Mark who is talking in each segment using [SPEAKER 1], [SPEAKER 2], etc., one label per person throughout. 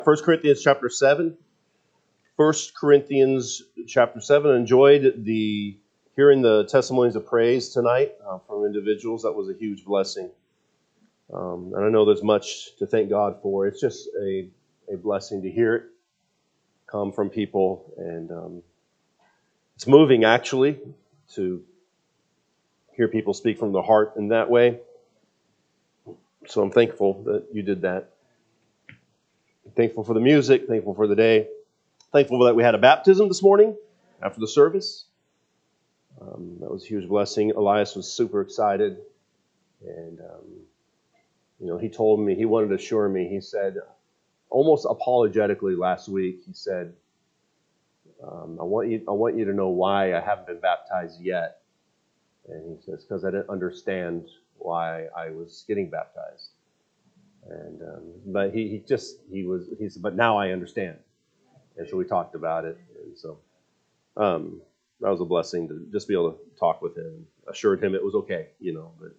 [SPEAKER 1] First Corinthians chapter 7. 1 Corinthians chapter 7. Enjoyed hearing the testimonies of praise tonight from individuals. That was a huge blessing. And I know there's much to thank God for. It's just a blessing to hear it come from people. And it's moving, actually, to hear people speak from the heart in that way. So I'm thankful that you did that. Thankful for the music, thankful for the day. Thankful that we had a baptism this morning after the service. That was a huge blessing. Elias was super excited. And, he told me, he wanted to assure me, he said, almost apologetically last week, he said, I want you to know why I haven't been baptized yet. And he says, because I didn't understand why I was getting baptized. And but he said, but now I understand. And so we talked about it. And so that was a blessing to just be able to talk with him. Assured him it was okay, But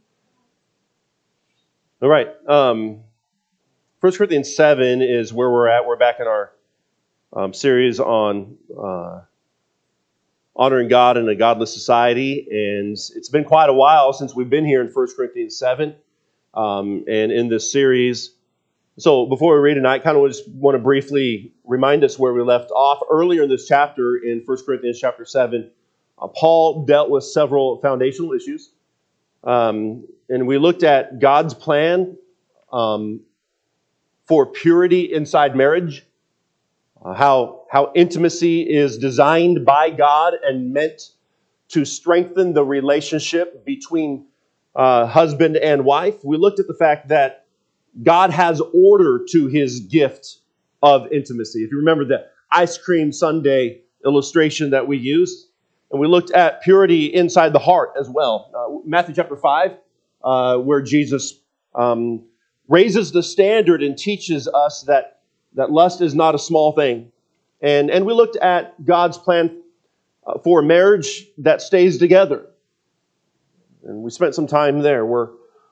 [SPEAKER 1] all right. 1 Corinthians 7 is where we're at. We're back in our series on honoring God in a godless society. And it's been quite a while since we've been here in 1 Corinthians 7. And in this series, so before we read tonight, I kind of just want to briefly remind us where we left off. Earlier in this chapter, in 1 Corinthians chapter 7, Paul dealt with several foundational issues. And we looked at God's plan for purity inside marriage, how intimacy is designed by God and meant to strengthen the relationship between husband and wife. We looked at the fact that God has order to his gift of intimacy. If you remember the ice cream sundae illustration that we used, and we looked at purity inside the heart as well. Matthew chapter 5, where Jesus raises the standard and teaches us that lust is not a small thing. And we looked at God's plan for marriage that stays together. And we spent some time there where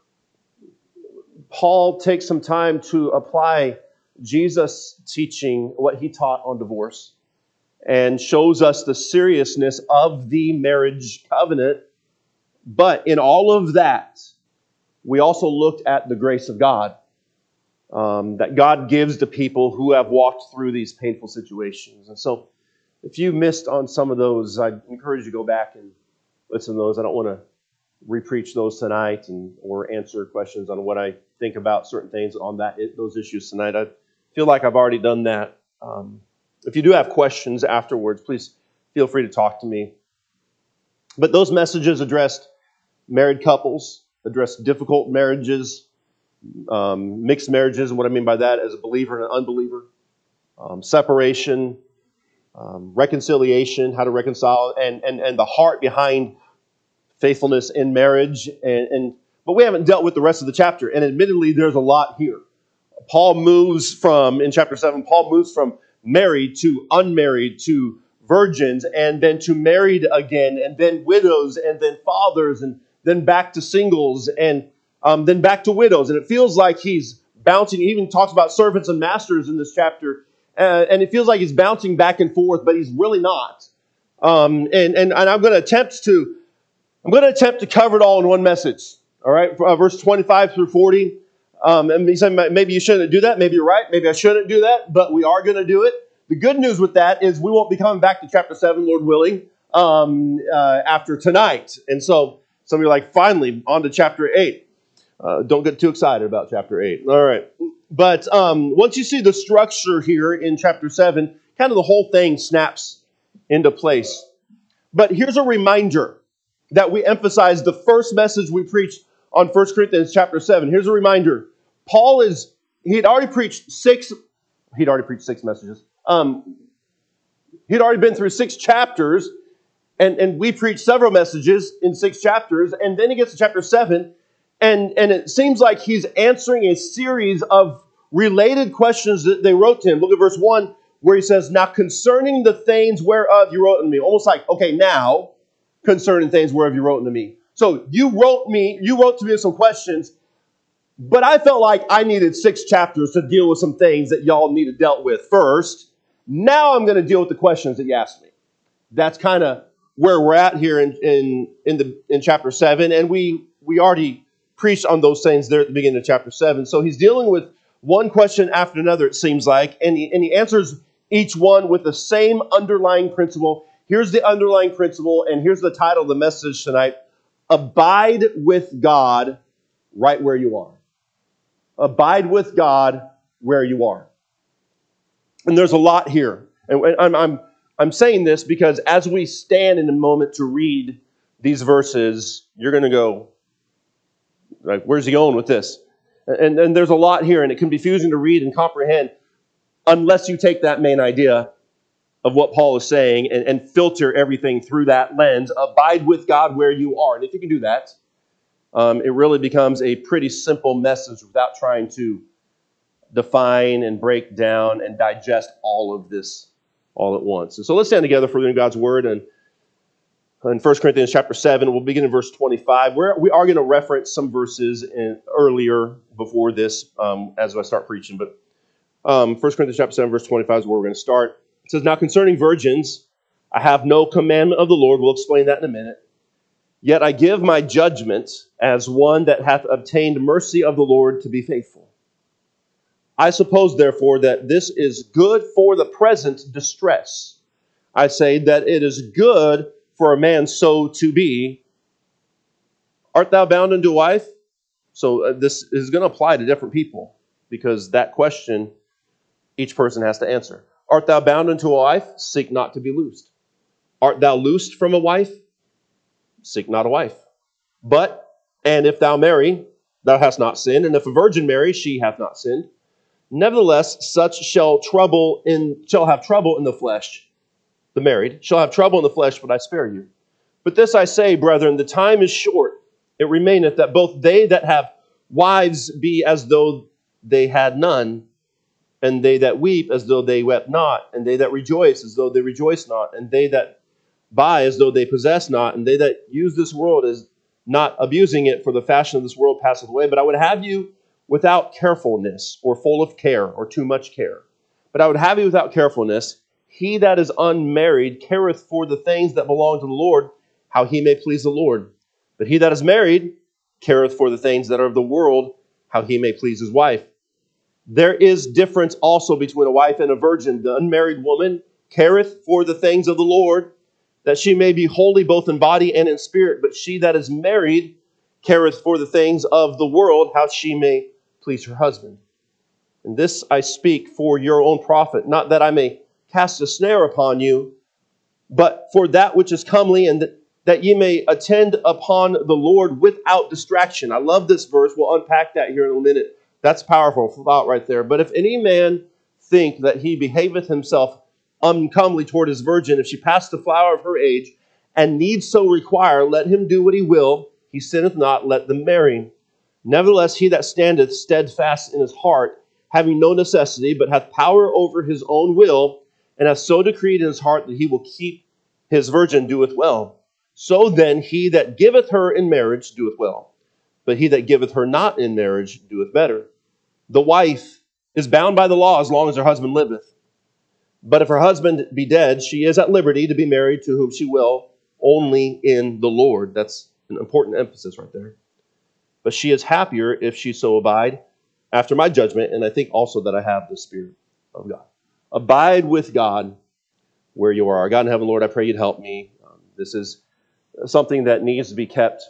[SPEAKER 1] Paul takes some time to apply Jesus' teaching, what he taught on divorce, and shows us the seriousness of the marriage covenant. But in all of that, we also looked at the grace of God that God gives to people who have walked through these painful situations. And so if you missed on some of those, I'd encourage you to go back and listen to those. I don't want to repreach those tonight or answer questions on what I think about certain things on those issues tonight. I feel like I've already done that. If you do have questions afterwards, please feel free to talk to me. But those messages addressed married couples, addressed difficult marriages, mixed marriages, and what I mean by that as a believer and an unbeliever, separation, reconciliation, how to reconcile, and the heart behind faithfulness in marriage, but we haven't dealt with the rest of the chapter. And admittedly, there's a lot here. In chapter 7, Paul moves from married to unmarried to virgins, and then to married again, and then widows, and then fathers, and then back to singles, and then back to widows. And it feels like he's bouncing. He even talks about servants and masters in this chapter, and it feels like he's bouncing back and forth, but he's really not. And I'm going to attempt to cover it all in one message. All right, verse 25 through 40. And he said, maybe you shouldn't do that. Maybe you're right. Maybe I shouldn't do that, but we are going to do it. The good news with that is we won't be coming back to chapter 7, Lord willing, after tonight. And so some of you are like, finally, on to chapter 8. Don't get too excited about chapter 8. All right. But once you see the structure here in chapter 7, kind of the whole thing snaps into place. But here's a reminder that we emphasized the first message we preached on 1 Corinthians chapter 7. Here's a reminder. He'd already preached six messages. He'd already been through 6 chapters, and we preached several messages in 6 chapters, and then he gets to chapter 7, and it seems like he's answering a series of related questions that they wrote to him. Look at verse 1, where he says, now concerning the things whereof you wrote unto me. Almost like, okay, now, concerning things whereof you wrote unto me. So you wrote to me some questions. But I felt like I needed 6 chapters to deal with some things that y'all need to dealt with first. Now I'm going to deal with the questions that you asked me. That's kind of where we're at here in chapter 7, and we already preached on those things there at the beginning of chapter 7. So he's dealing with one question after another, it seems like, and he answers each one with the same underlying principle. Here's the underlying principle, and here's the title of the message tonight: Abide with God right where you are. Abide with God where you are. And there's a lot here. And I'm saying this because as we stand in a moment to read these verses, you're going to go, like, where's he going with this? And there's a lot here, and it can be confusing to read and comprehend unless you take that main idea of what Paul is saying and filter everything through that lens. Abide with God where you are. And if you can do that, it really becomes a pretty simple message without trying to define and break down and digest all of this all at once. And so let's stand together for reading God's word. And in 1 Corinthians chapter 7, we'll begin in verse 25. We are going to reference some verses earlier before this as I start preaching. But 1 Corinthians chapter 7, verse 25 is where we're going to start. It says, "Now concerning virgins, I have no commandment of the Lord." We'll explain that in a minute. "Yet I give my judgment as one that hath obtained mercy of the Lord to be faithful. I suppose, therefore, that this is good for the present distress. I say that it is good for a man so to be. Art thou bound unto a wife?" So this is going to apply to different people because that question each person has to answer. "Art thou bound unto a wife? Seek not to be loosed. Art thou loosed from a wife? Seek not a wife. But, and if thou marry, thou hast not sinned. And if a virgin marry, she hath not sinned. Nevertheless, such shall have trouble in the flesh. The married shall have trouble in the flesh, but I spare you. But this I say, brethren, the time is short. It remaineth that both they that have wives be as though they had none, and they that weep as though they wept not, and they that rejoice as though they rejoice not, and they that buy as though they possess not, and they that use this world as not abusing it, for the fashion of this world passeth away. But I would have you without carefulness, or full of care, or too much care. But I would have you without carefulness. He that is unmarried careth for the things that belong to the Lord, how he may please the Lord. But he that is married careth for the things that are of the world, how he may please his wife. There is difference also between a wife and a virgin. The unmarried woman careth for the things of the Lord, that she may be holy both in body and in spirit. But she that is married careth for the things of the world, how she may please her husband. And this I speak for your own profit, not that I may cast a snare upon you, but for that which is comely, and that ye may attend upon the Lord without distraction." I love this verse. We'll unpack that here in a minute. That's powerful thought right there. "But if any man think that he behaveth himself uncomely toward his virgin, if she pass the flower of her age, and needs so require, let him do what he will. He sinneth not, let them marry. Nevertheless, he that standeth steadfast in his heart, having no necessity, but hath power over his own will, and hath so decreed in his heart that he will keep his virgin, doeth well. So then he that giveth her in marriage doeth well, but he that giveth her not in marriage doeth better. The wife is bound by the law as long as her husband liveth. But if her husband be dead, she is at liberty to be married to whom she will, only in the Lord." That's an important emphasis right there. "But she is happier if she so abide after my judgment, and I think also that I have the Spirit of God." Abide with God where you are. God in heaven, Lord, I pray you'd help me. This is something that needs to be kept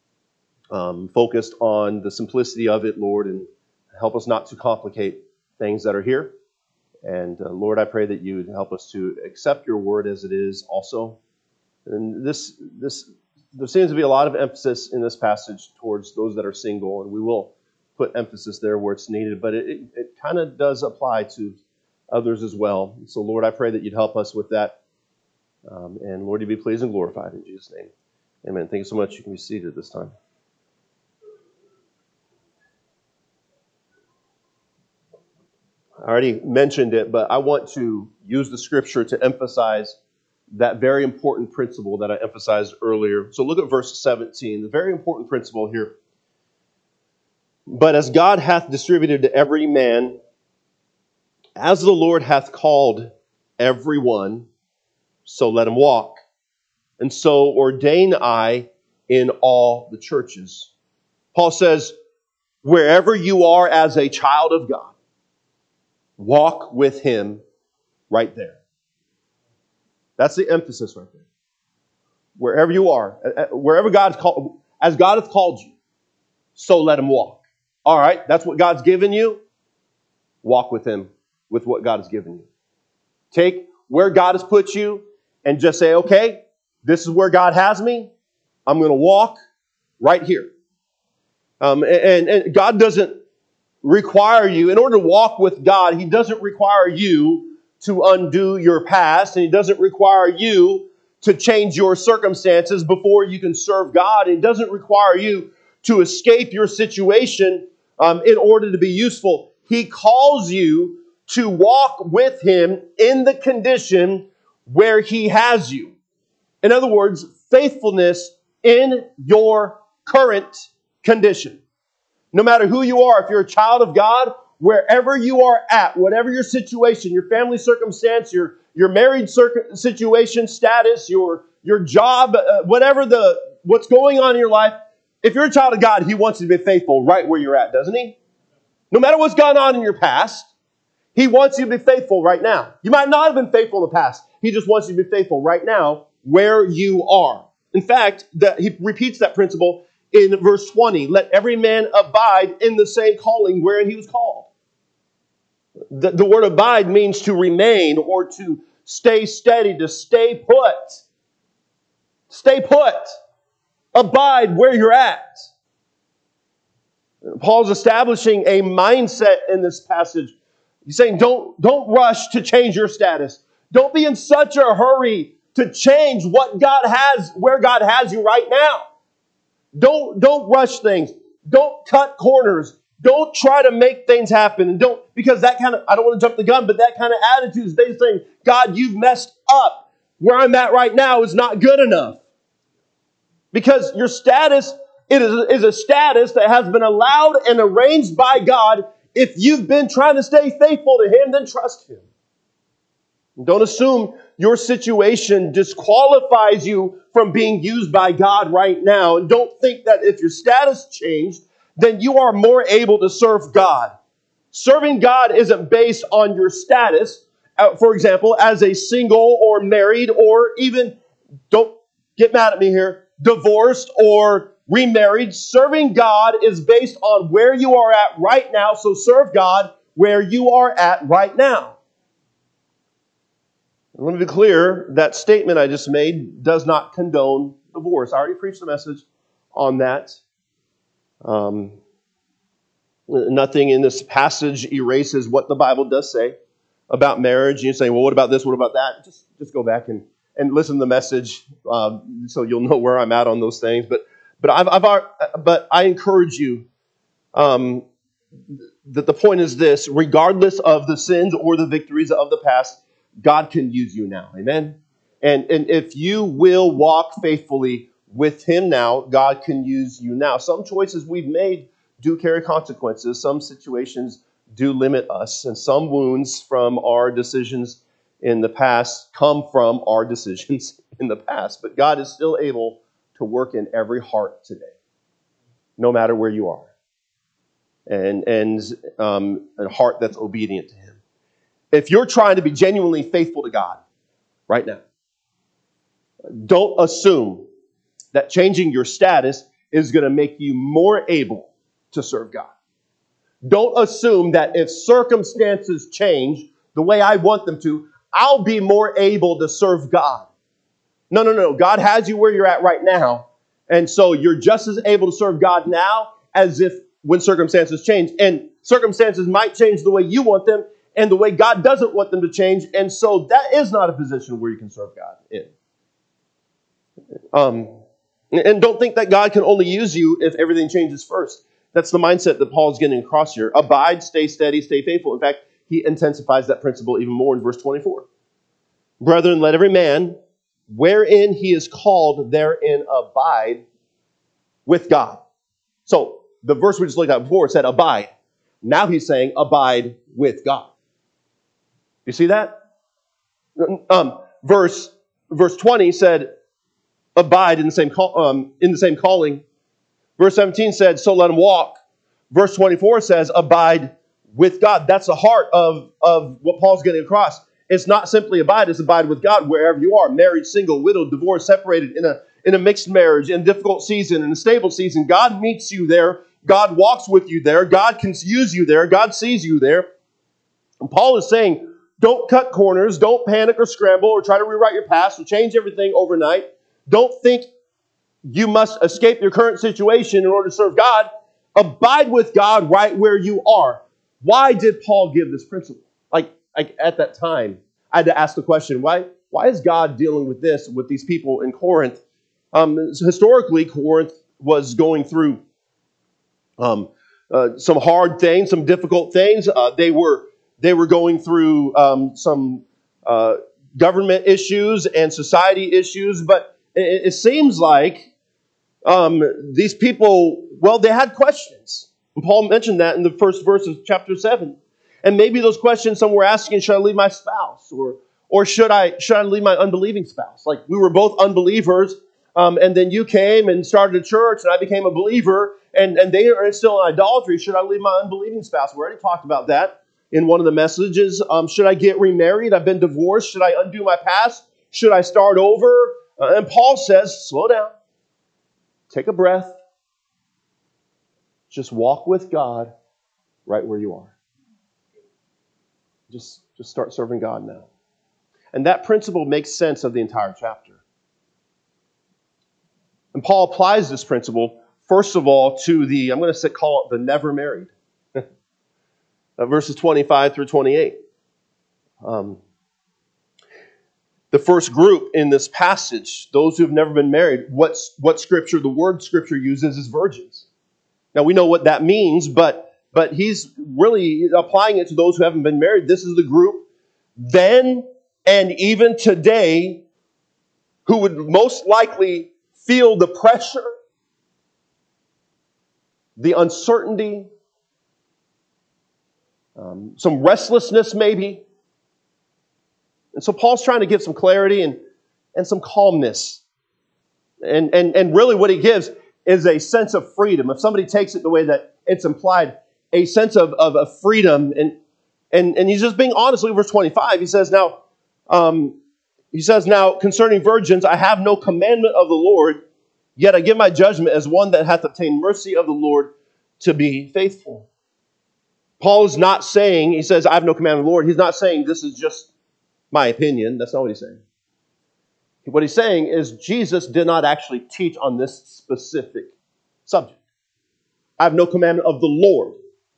[SPEAKER 1] focused on the simplicity of it, Lord, and help us not to complicate things that are here. And Lord, I pray that you would help us to accept your word as it is also. And there seems to be a lot of emphasis in this passage towards those that are single, and we will put emphasis there where it's needed, but it kind of does apply to others as well. So Lord, I pray that you'd help us with that. And Lord, you be pleased and glorified in Jesus' name. Amen. Thank you so much. You can be seated this time. I already mentioned it, but I want to use the scripture to emphasize that very important principle that I emphasized earlier. So look at verse 17, the very important principle here. But as God hath distributed to every man, as the Lord hath called every one, so let him walk. And so ordain I in all the churches. Paul says, wherever you are as a child of God, walk with him right there. That's the emphasis right there. Wherever you are, wherever God's called, as God hath called you, so let him walk. All right, that's what God's given you. Walk with him with what God has given you. Take where God has put you and just say, okay, this is where God has me. I'm going to walk right here. And God doesn't require you, in order to walk with God, he doesn't require you to undo your past, and he doesn't require you to change your circumstances before you can serve God. It doesn't require you to escape your situation in order to be useful. He calls you to walk with him in the condition where he has you. In other words, faithfulness in your current condition. No matter who you are, if you're a child of God, wherever you are at, whatever your situation, your family circumstance, your married situation, status, your job, what's going on in your life, if you're a child of God, he wants you to be faithful right where you're at, doesn't he? No matter what's gone on in your past, he wants you to be faithful right now. You might not have been faithful in the past. He just wants you to be faithful right now where you are. In fact, he repeats that principle in verse 20. Let every man abide in the same calling wherein he was called. The word abide means to remain or to stay steady, to stay put. Stay put. Abide where you're at. Paul's establishing a mindset in this passage. He's saying, don't rush to change your status. Don't be in such a hurry to change what God has, where God has you right now. Don't rush things. Don't cut corners. Don't try to make things happen. And because that kind of, I don't want to jump the gun, but that kind of attitude is basically saying, God, you've messed up. Where I'm at right now is not good enough. Because your status is a status that has been allowed and arranged by God. If you've been trying to stay faithful to him, then trust him. Don't assume your situation disqualifies you from being used by God right now. And don't think that if your status changed, then you are more able to serve God. Serving God isn't based on your status. For example, as a single or married or even, don't get mad at me here, divorced or remarried. Serving God is based on where you are at right now. So serve God where you are at right now. I want to be clear, that statement I just made does not condone divorce. I already preached a message on that. Nothing in this passage erases what the Bible does say about marriage. You're saying, well, what about this? What about that? Just go back and listen to the message so you'll know where I'm at on those things. But I encourage you that the point is this: regardless of the sins or the victories of the past, God can use you now. Amen? And if you will walk faithfully with him now, God can use you now. Some choices we've made do carry consequences. Some situations do limit us. And some wounds from our decisions in the past come from our decisions in the past. But God is still able to work in every heart today, no matter where you are. And a heart that's obedient to him. If you're trying to be genuinely faithful to God right now, don't assume that changing your status is going to make you more able to serve God. Don't assume that if circumstances change the way I want them to, I'll be more able to serve God. No. God has you where you're at right now. And so you're just as able to serve God now as if when circumstances change. And circumstances might change the way you want them and the way God doesn't want them to change. And so that is not a position where you can serve God in. And don't think that God can only use you if everything changes first. That's the mindset that Paul's getting across here. Abide, stay steady, stay faithful. In fact, he intensifies that principle even more in verse 24. Brethren, let every man, wherein he is called, therein abide with God. So, the verse we just looked at before said abide. Now he's saying abide with God. You see that? Verse 20 said abide in the same calling. Verse 17 said, so let him walk. Verse 24 says abide with God. That's the heart of what Paul's getting across. It's not simply abide, it's abide with God wherever you are. Married, single, widowed, divorced, separated, in a mixed marriage, in a difficult season, in a stable season. God meets you there. God walks with you there. God can use you there. God sees you there. And Paul is saying, don't cut corners. Don't panic or scramble or try to rewrite your past or change everything overnight. Don't think you must escape your current situation in order to serve God. Abide with God right where you are. Why did Paul give this principle? Like at that time, I had to ask the question, why is God dealing with this with these people in Corinth? Historically, Corinth was going through some hard things, some difficult things. They were going through some government issues and society issues, but it seems like these people, well, they had questions. And Paul mentioned that in the first verse of chapter 7. And maybe those questions some were asking, should I leave my spouse? Or should I leave my unbelieving spouse? Like, we were both unbelievers, and then you came and started a church, and I became a believer, and they are still in idolatry. Should I leave my unbelieving spouse? We already talked about that in one of the messages. Should I get remarried? I've been divorced. Should I undo my past? Should I start over? And Paul says, slow down. Take a breath. Just walk with God right where you are. Just start serving God now. And that principle makes sense of the entire chapter. And Paul applies this principle, first of all, to I'm going to call it the never married. Verses 25 through 28. The first group in this passage, those who have never been married, what the word Scripture uses is virgins. Now we know what that means, but he's really applying it to those who haven't been married. This is the group then and even today who would most likely feel the pressure, the uncertainty, some restlessness maybe. And so Paul's trying to give some clarity and some calmness. And really what he gives is a sense of freedom. If somebody takes it the way that it's implied, a sense of freedom. And he's just being honest. Look at verse 25. He says, now, concerning virgins, I have no commandment of the Lord, yet I give my judgment as one that hath obtained mercy of the Lord to be faithful. Paul is not saying, he says, I have no commandment of the Lord. He's not saying this is just my opinion. That's not what he's saying. What he's saying is Jesus did not actually teach on this specific subject. I have no commandment of the Lord.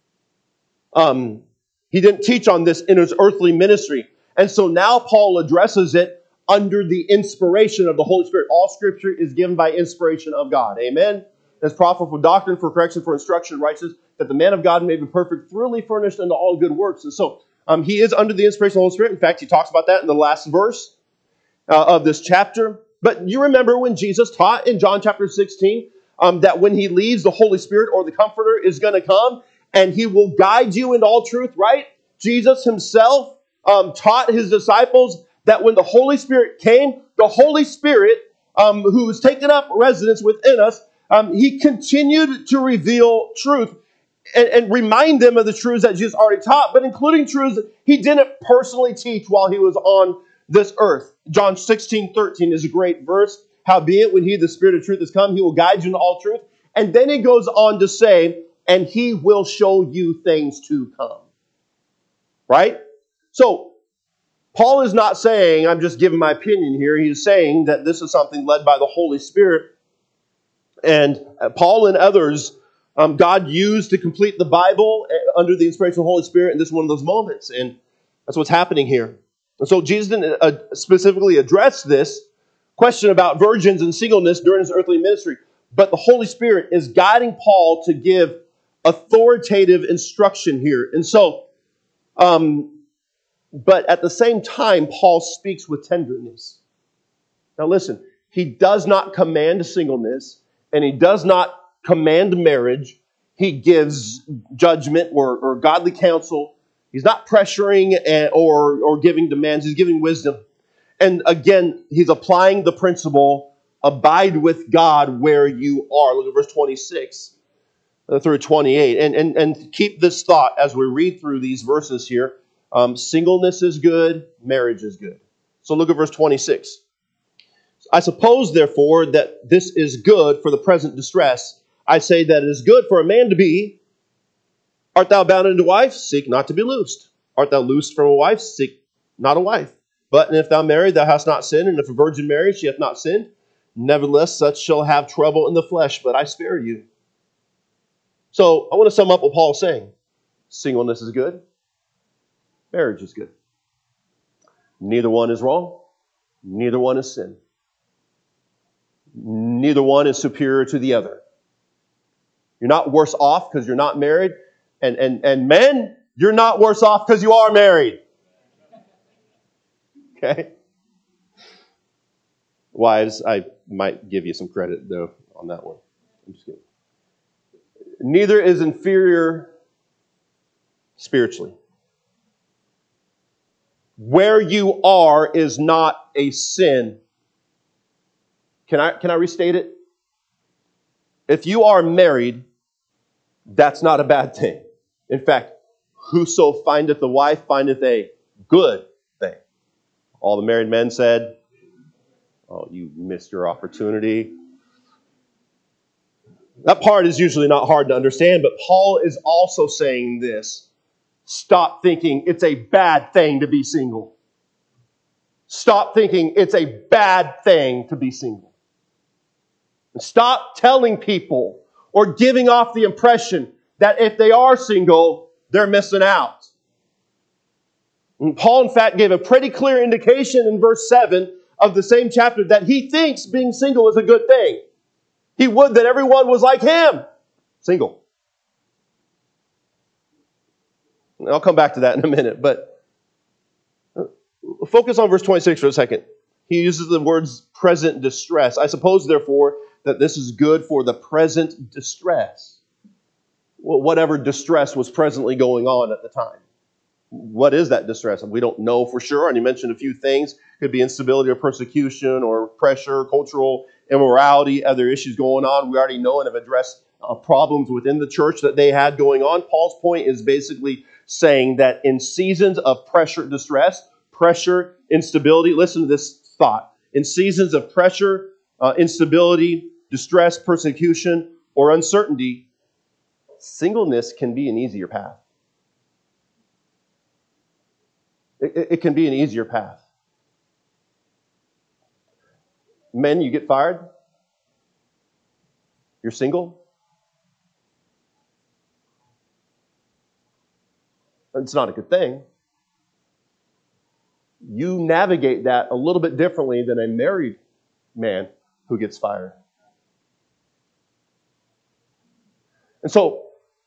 [SPEAKER 1] He didn't teach on this in his earthly ministry. And so now Paul addresses it under the inspiration of the Holy Spirit. All Scripture is given by inspiration of God. Amen? It's profitable for doctrine, for correction, for instruction in righteousness, that the man of God may be perfect, thoroughly furnished unto all good works. And so he is under the inspiration of the Holy Spirit. In fact, he talks about that in the last verse of this chapter. But you remember when Jesus taught in John chapter 16 that when he leaves, the Holy Spirit or the Comforter is going to come and he will guide you into all truth, right? Jesus himself taught his disciples that when the Holy Spirit came, the Holy Spirit, who was taking up residence within us, he continued to reveal truth and remind them of the truths that Jesus already taught, but including truths that he didn't personally teach while he was on this earth. John 16:13 is a great verse. Howbeit, when he, the Spirit of truth, has come, he will guide you into all truth. And then he goes on to say, and he will show you things to come. Right? So, Paul is not saying, I'm just giving my opinion here. He is saying that this is something led by the Holy Spirit. And Paul and others, God used to complete the Bible under the inspiration of the Holy Spirit. And this is one of those moments. And that's what's happening here. And so Jesus didn't specifically address this question about virgins and singleness during his earthly ministry. But the Holy Spirit is guiding Paul to give authoritative instruction here. And so, but at the same time, Paul speaks with tenderness. Now listen, he does not command singleness, and he does not command marriage. He gives judgment or godly counsel. He's not pressuring or giving demands. He's giving wisdom. And again, he's applying the principle, abide with God where you are. Look at verse 26 through 28. And keep this thought as we read through these verses here. Singleness is good, marriage is good. So look at verse 26. I suppose, therefore, that this is good for the present distress. I say that it is good for a man to be. Art thou bound unto a wife? Seek not to be loosed. Art thou loosed from a wife? Seek not a wife. But if thou marry, thou hast not sinned. And if a virgin marry, she hath not sinned. Nevertheless, such shall have trouble in the flesh, but I spare you. So I want to sum up what Paul is saying. Singleness is good. Marriage is good. Neither one is wrong. Neither one is sin. Neither one is superior to the other. You're not worse off because you're not married. And men, you're not worse off because you are married. Okay? Wives, I might give you some credit, though, on that one. I'm just kidding. Neither is inferior spiritually. Where you are is not a sin. Can I restate it? If you are married, that's not a bad thing. In fact, whoso findeth a wife findeth a good thing. All the married men said, oh, you missed your opportunity. That part is usually not hard to understand, but Paul is also saying this. Stop thinking it's a bad thing to be single. Stop thinking it's a bad thing to be single. And stop telling people or giving off the impression that if they are single, they're missing out. And Paul, in fact, gave a pretty clear indication in verse 7 of the same chapter that he thinks being single is a good thing. He would that everyone was like him, single. And I'll come back to that in a minute, but focus on verse 26 for a second. He uses the words present distress. I suppose, therefore, that this is good for the present distress. Well, whatever distress was presently going on at the time. What is that distress? We don't know for sure. And he mentioned a few things. Could be instability or persecution or pressure, cultural immorality, other issues going on. We already know and have addressed problems within the church that they had going on. Paul's point is basically saying that in seasons of pressure, distress, pressure, instability, listen to this thought. In seasons of pressure, instability, distress, persecution, or uncertainty, singleness can be an easier path. It can be an easier path. Men, you get fired. You're single. It's not a good thing. You navigate that a little bit differently than a married man who gets fired. And so,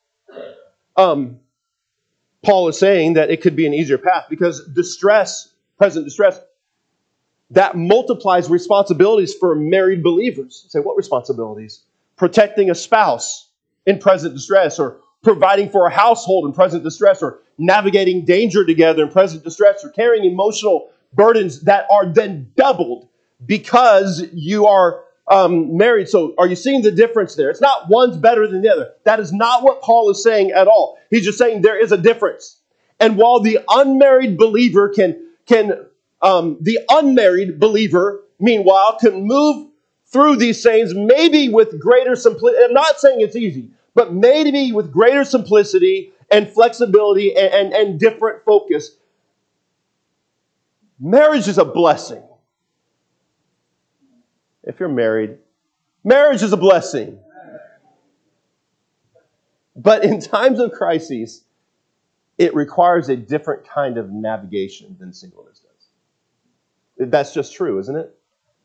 [SPEAKER 1] Paul is saying that it could be an easier path because distress, present distress, that multiplies responsibilities for married believers. You say, what responsibilities? Protecting a spouse in present distress, or providing for a household in present distress, or navigating danger together in present distress, or carrying emotional burdens that are then doubled because you are married. So are you seeing the difference there? It's not one's better than the other. That is not what Paul is saying at all. He's just saying there is a difference. And while the unmarried believer the unmarried believer, meanwhile, can move through these things maybe with greater simplicity. I'm not saying it's easy, but maybe with greater simplicity and flexibility and different focus. Marriage is a blessing. If you're married, marriage is a blessing. But in times of crises, it requires a different kind of navigation than singleness does. That's just true, isn't it?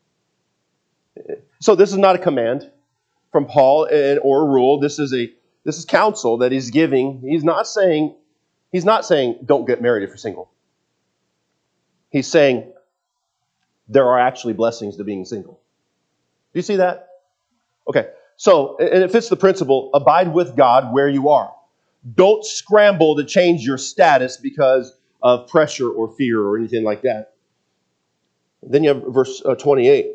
[SPEAKER 1] So this is not a command from Paul or a rule. This is counsel that he's giving. He's not saying don't get married if you're single. He's saying there are actually blessings to being single. Do you see that? Okay. So, and it fits the principle, abide with God where you are. Don't scramble to change your status because of pressure or fear or anything like that. Then you have verse 28.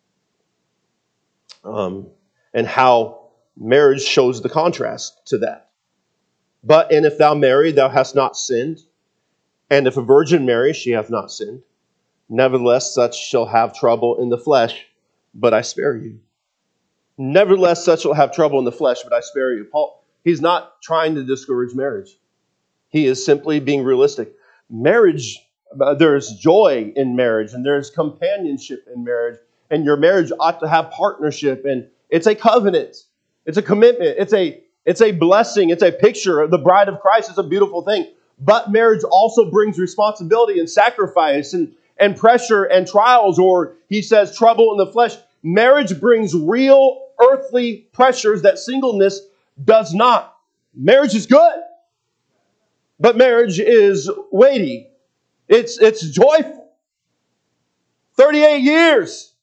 [SPEAKER 1] And how marriage shows the contrast to that. And if thou marry, thou hast not sinned. And if a virgin marry, she hath not sinned. Nevertheless, such shall have trouble in the flesh, but I spare you. Nevertheless, such shall have trouble in the flesh, but I spare you. Paul, he's not trying to discourage marriage. He is simply being realistic. Marriage, there's joy in marriage, and there's companionship in marriage, and your marriage ought to have partnership, and it's a covenant. It's a commitment. It's a blessing. It's a picture of the bride of Christ. It's a beautiful thing. But marriage also brings responsibility and sacrifice and pressure and trials, or he says trouble in the flesh. Marriage brings real earthly pressures that singleness does not. Marriage is good, but marriage is weighty. It's joyful. 38 years.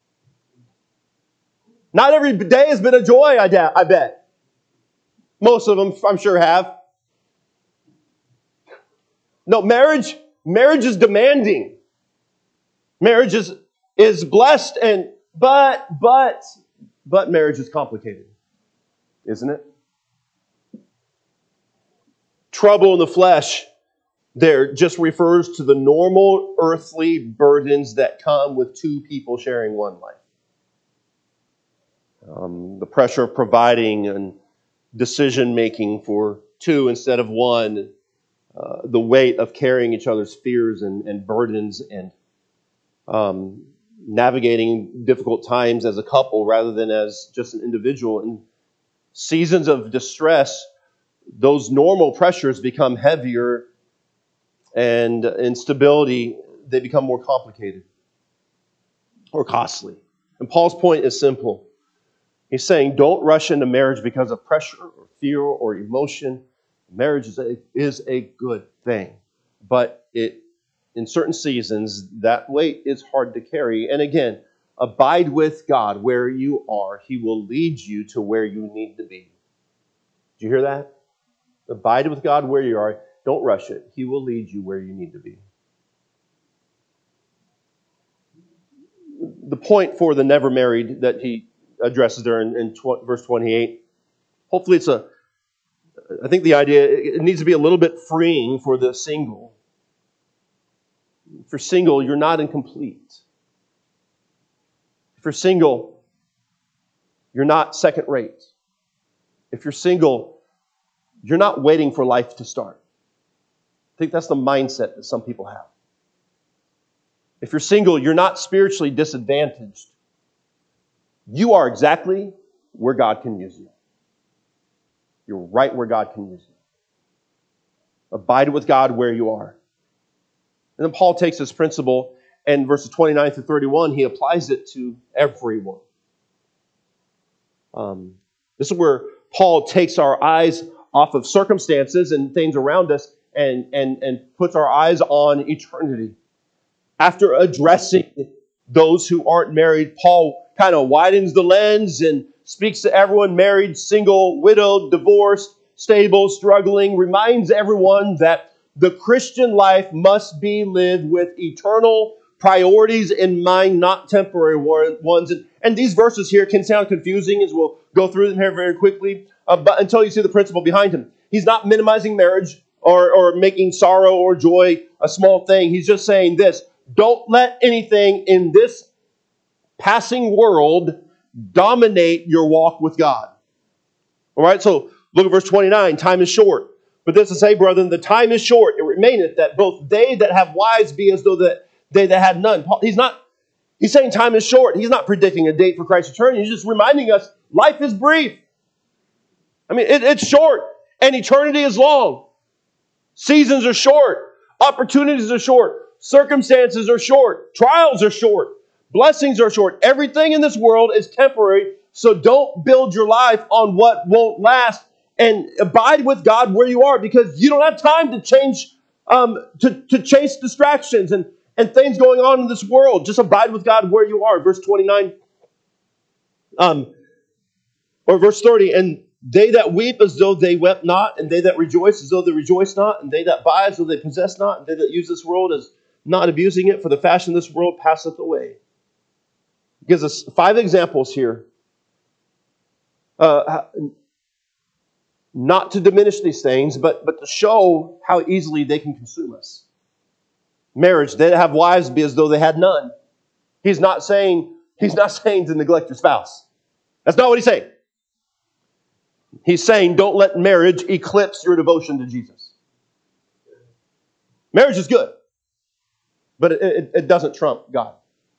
[SPEAKER 1] Not every day has been a joy, I bet. Most of them, I'm sure, have. No, marriage is demanding. Marriage is blessed, but marriage is complicated, isn't it? Trouble in the flesh there just refers to the normal earthly burdens that come with two people sharing one life. The pressure of providing and decision-making for two instead of one, the weight of carrying each other's fears and burdens, and navigating difficult times as a couple rather than as just an individual. In seasons of distress, those normal pressures become heavier, and instability, they become more complicated or costly. And Paul's point is simple. He's saying, don't rush into marriage because of pressure or fear or emotion. Marriage is a good thing. But in certain seasons, that weight is hard to carry. And again, abide with God where you are. He will lead you to where you need to be. Did you hear that? Abide with God where you are. Don't rush it. He will lead you where you need to be. The point for the never married that he addresses there in verse 28, hopefully I think the idea, it needs to be a little bit freeing for the single. If you're single, you're not incomplete. If you're single, you're not second rate. If you're single, you're not waiting for life to start. I think that's the mindset that some people have. If you're single, you're not spiritually disadvantaged. You are exactly where God can use you. You're right where God can use you. Abide with God where you are. And then Paul takes this principle, and verses 29 through 31, he applies it to everyone. This is where Paul takes our eyes off of circumstances and things around us and puts our eyes on eternity. After addressing those who aren't married, Paul kind of widens the lens and speaks to everyone, married, single, widowed, divorced, stable, struggling, reminds everyone that the Christian life must be lived with eternal priorities in mind, not temporary ones. And these verses here can sound confusing as we'll go through them here very quickly, but until you see the principle behind him. He's not minimizing marriage or making sorrow or joy a small thing. He's just saying this: don't let anything in this passing world dominate your walk with God. All right, so look at verse 29. Time is short. But this to say, brethren, the time is short. It remaineth that both they that have wives be as though that they that had none. He's saying time is short. He's not predicting a date for Christ's return. He's just reminding us life is brief. I mean, it's short, and eternity is long. Seasons are short. Opportunities are short. Circumstances are short. Trials are short. Blessings are short. Everything in this world is temporary, so don't build your life on what won't last, and abide with God where you are, because you don't have time to change, to chase distractions and things going on in this world. Just abide with God where you are. Verse 29. Or verse 30, and they that weep as though they wept not, and they that rejoice as though they rejoice not, and they that buy as though they possess not, and they that use this world as not abusing it, for the fashion of this world passeth away. He gives us 5 examples here. Not to diminish these things, but to show how easily they can consume us. Marriage, they that have wives be as though they had none. He's not saying to neglect your spouse. That's not what he's saying. He's saying don't let marriage eclipse your devotion to Jesus. Marriage is good, but it doesn't trump God.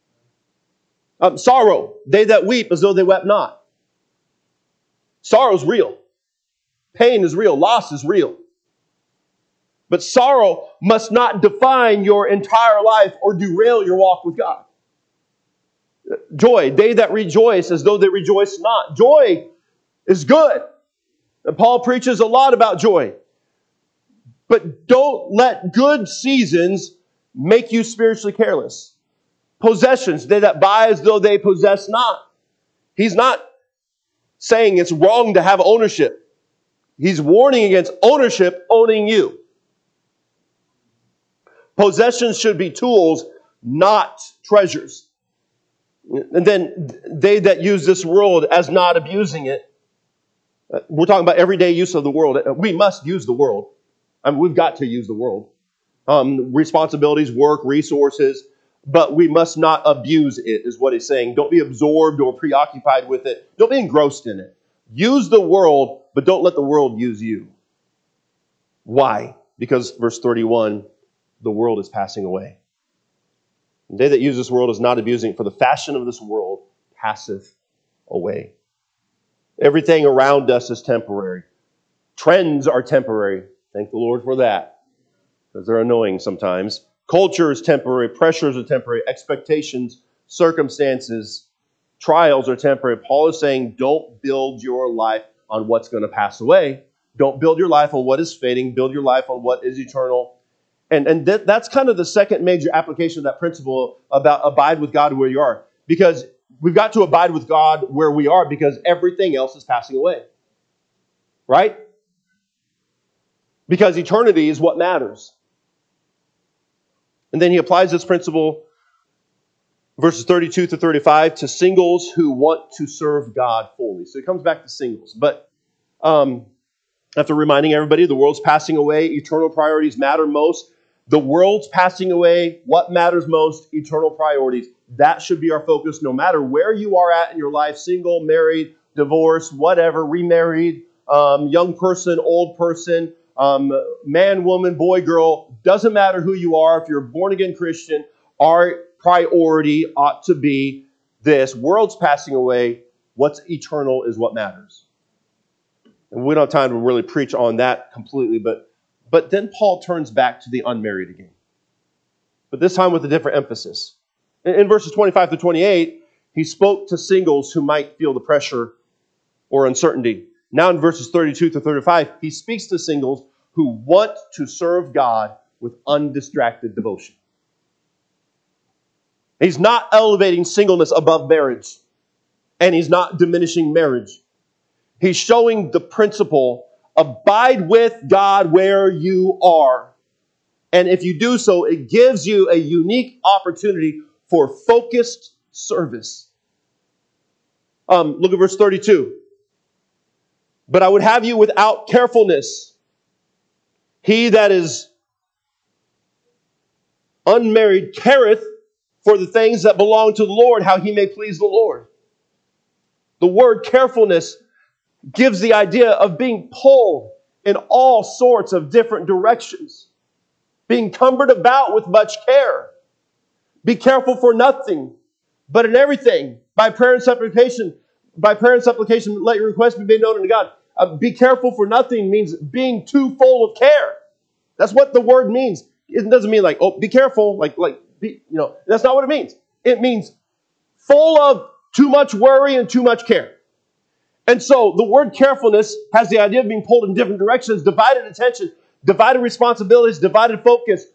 [SPEAKER 1] Sorrow, they that weep as though they wept not. Sorrow is real. Pain is real. Loss is real. But sorrow must not define your entire life or derail your walk with God. Joy, they that rejoice as though they rejoice not. Joy is good. And Paul preaches a lot about joy. But don't let good seasons make you spiritually careless. Possessions, they that buy as though they possess not. He's not saying it's wrong to have ownership. He's warning against ownership owning you. Possessions should be tools, not treasures. And then they that use this world as not abusing it. We're talking about everyday use of the world. We must use the world. I mean, we've got to use the world. Responsibilities, work, resources, but we must not abuse it, is what he's saying. Don't be absorbed or preoccupied with it. Don't be engrossed in it. Use the world, but don't let the world use you. Why? Because, verse 31, the world is passing away. They that use this world is not abusing it, for the fashion of this world passeth away. Everything around us is temporary. Trends are temporary. Thank the Lord for that, because they're annoying sometimes. Culture is temporary. Pressures are temporary. Expectations, circumstances, trials are temporary. Paul is saying, don't build your life on what's going to pass away. Don't build your life on what is fading. Build your life on what is eternal. And that's kind of the second major application of that principle about abide with God where you are. Because we've got to abide with God where we are because everything else is passing away. Right? Because eternity is what matters. And then he applies this principle, verses 32 to 35, to singles who want to serve God fully. So he comes back to singles. But after reminding everybody, the world's passing away, eternal priorities matter most. The world's passing away. What matters most? Eternal priorities. That should be our focus no matter where you are at in your life, single, married, divorced, whatever, remarried, young person, old person, man, woman, boy, girl. Doesn't matter who you are. If you're a born-again Christian, our priority ought to be this. World's passing away. What's eternal is what matters. And we don't have time to really preach on that completely, but then Paul turns back to the unmarried again. But this time with a different emphasis. In verses 25 to 28, he spoke to singles who might feel the pressure or uncertainty. Now in verses 32 to 35, he speaks to singles who want to serve God with undistracted devotion. He's not elevating singleness above marriage, and he's not diminishing marriage. He's showing the principle, abide with God where you are. And if you do so, it gives you a unique opportunity for focused service. Look at verse 32. But I would have you without carefulness. He that is unmarried careth for the things that belong to the Lord, how he may please the Lord. The word carefulness gives the idea of being pulled in all sorts of different directions. Being cumbered about with much care. Be careful for nothing, but in everything, by prayer and supplication, let your request be made known unto God. Be careful for nothing means being too full of care. That's what the word means. It doesn't mean like, oh, be careful, that's not what it means. It means full of too much worry and too much care. And so the word carefulness has the idea of being pulled in different directions, divided attention, divided responsibilities, divided focus.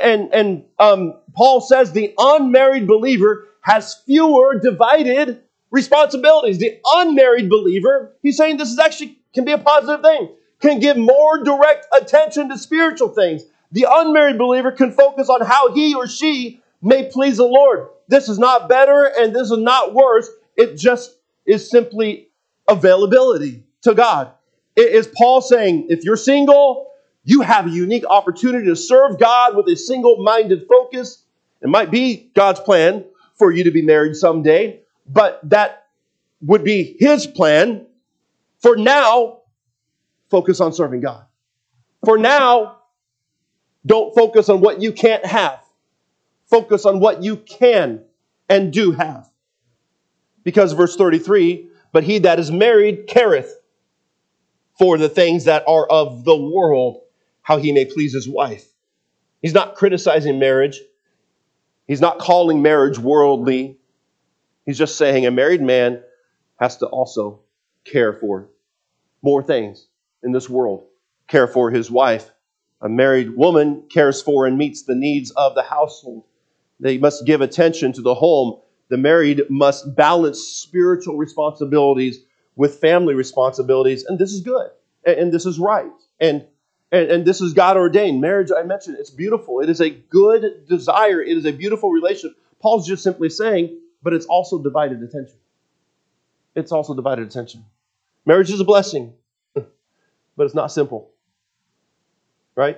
[SPEAKER 1] And Paul says the unmarried believer has fewer divided responsibilities. The unmarried believer, he's saying this is actually can be a positive thing, can give more direct attention to spiritual things. The unmarried believer can focus on how he or she may please the Lord. This is not better and this is not worse. It just is simply availability to God. Is Paul saying, if you're single, you have a unique opportunity to serve God with a single-minded focus. It might be God's plan for you to be married someday, but that would be His plan. For now, focus on serving God. For now, don't focus on what you can't have. Focus on what you can and do have. Because verse 33, but he that is married careth for the things that are of the world, how he may please his wife. He's not criticizing marriage. He's not calling marriage worldly. He's just saying a married man has to also care for more things in this world. Care for his wife. A married woman cares for and meets the needs of the household. They must give attention to the home. The married must balance spiritual responsibilities with family responsibilities. And this is good. And this is right. And this is God ordained. Marriage, I mentioned, it's beautiful. It is a good desire. It is a beautiful relationship. Paul's just simply saying, but it's also divided attention. It's also divided attention. Marriage is a blessing, but it's not simple. Right?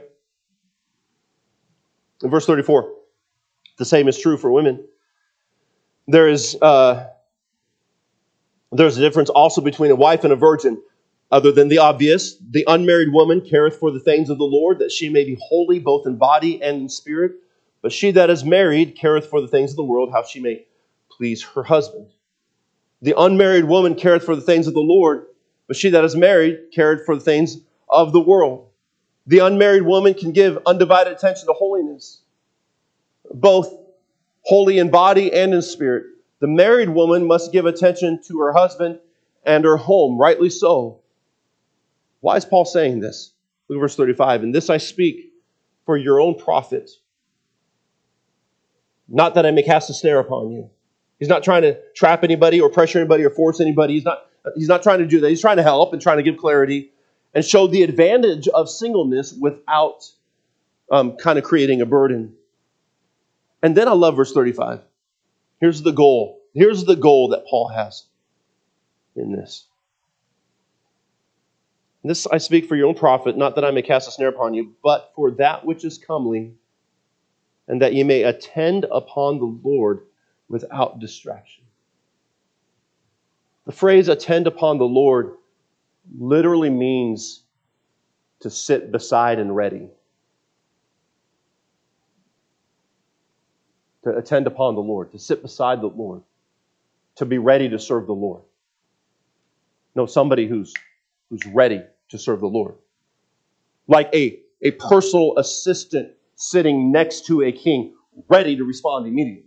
[SPEAKER 1] In verse 34, the same is true for women. There's a difference also between a wife and a virgin. Other than the obvious, the unmarried woman careth for the things of the Lord, that she may be holy both in body and in spirit. But she that is married careth for the things of the world, how she may please her husband. The unmarried woman careth for the things of the Lord, but she that is married careth for the things of the world. The unmarried woman can give undivided attention to holiness, both holy in body and in spirit. The married woman must give attention to her husband and her home, rightly so. Why is Paul saying this? Look at verse 35. And this I speak for your own profit, not that I may cast a snare upon you. He's not trying to trap anybody or pressure anybody or force anybody. He's not trying to do that. He's trying to help and trying to give clarity and show the advantage of singleness without kind of creating a burden. And then I love verse 35. Here's the goal. Here's the goal that Paul has in this. This I speak for your own profit, not that I may cast a snare upon you, but for that which is comely, and that ye may attend upon the Lord without distraction. The phrase attend upon the Lord literally means to sit beside and ready. To attend upon the Lord, to sit beside the Lord, to be ready to serve the Lord. No, somebody who's ready to serve the Lord. Like a personal assistant sitting next to a king, ready to respond immediately.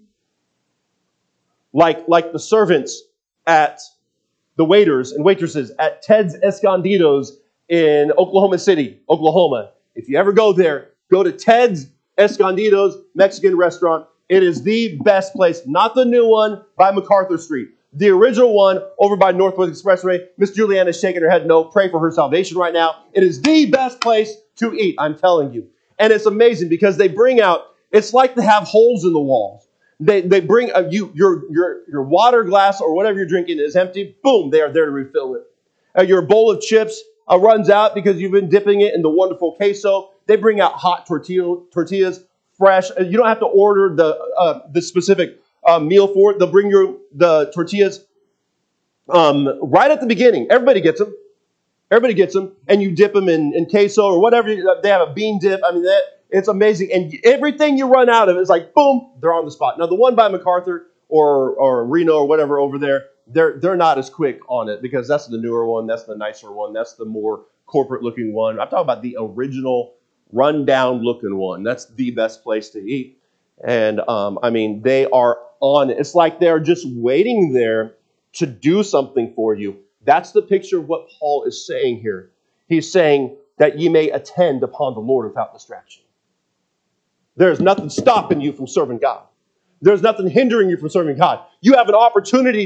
[SPEAKER 1] Like the servants at the waiters and waitresses at Ted's Escondidos in Oklahoma City, Oklahoma. If you ever go there, go to Ted's Escondidos Mexican restaurant. It is the best place, not the new one by MacArthur Street. The original one over by Northwest Expressway. Miss Juliana is shaking her head no. Pray for her salvation right now. It is the best place to eat, I'm telling you. And it's amazing because they bring out, it's like they have holes in the walls. They bring your water glass or whatever you're drinking is empty. Boom, they are there to refill it. Your bowl of chips runs out because you've been dipping it in the wonderful queso. They bring out hot tortillas, fresh. You don't have to order the specific meal for it. They'll bring you the tortillas right at the beginning. Everybody gets them. And you dip them in queso or whatever. They have a bean dip. I mean, it's amazing. And everything you run out of is like, boom, they're on the spot. Now, the one by MacArthur or Reno or whatever over there, they're not as quick on it because that's the newer one. That's the nicer one. That's the more corporate-looking one. I'm talking about the original rundown-looking one. That's the best place to eat. And, they are on it. It's like they're just waiting there to do something for you. That's the picture of what Paul is saying here. He's saying that ye may attend upon the Lord without distraction. There's nothing stopping you from serving God. There's nothing hindering you from serving God. You have an opportunity to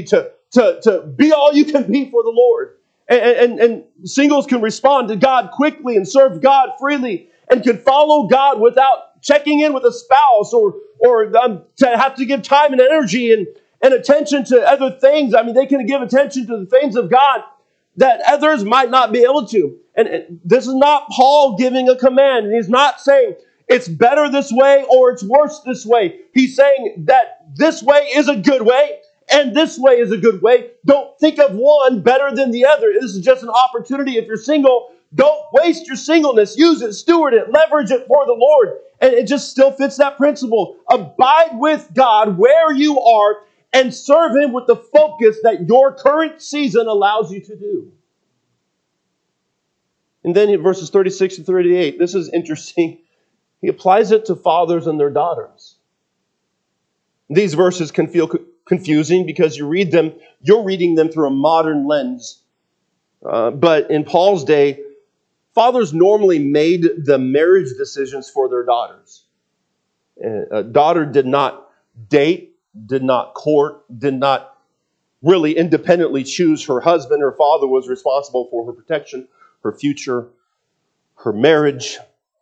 [SPEAKER 1] to be all you can be for the Lord. And singles can respond to God quickly and serve God freely and can follow God without checking in with a spouse or to have to give time and energy and attention to other things. I mean, they can give attention to the things of God that others might not be able to. And this is not Paul giving a command. And he's not saying it's better this way or it's worse this way. He's saying that this way is a good way and this way is a good way. Don't think of one better than the other. This is just an opportunity. If you're single, don't waste your singleness. Use it, steward it, leverage it for the Lord. And it just still fits that principle. Abide with God where you are and serve Him with the focus that your current season allows you to do. And then in verses 36 to 38, this is interesting. He applies it to fathers and their daughters. These verses can feel confusing because you're reading them through a modern lens. But in Paul's day, fathers normally made the marriage decisions for their daughters. A daughter did not date, did not court, did not really independently choose her husband. Her father was responsible for her protection, her future, her marriage.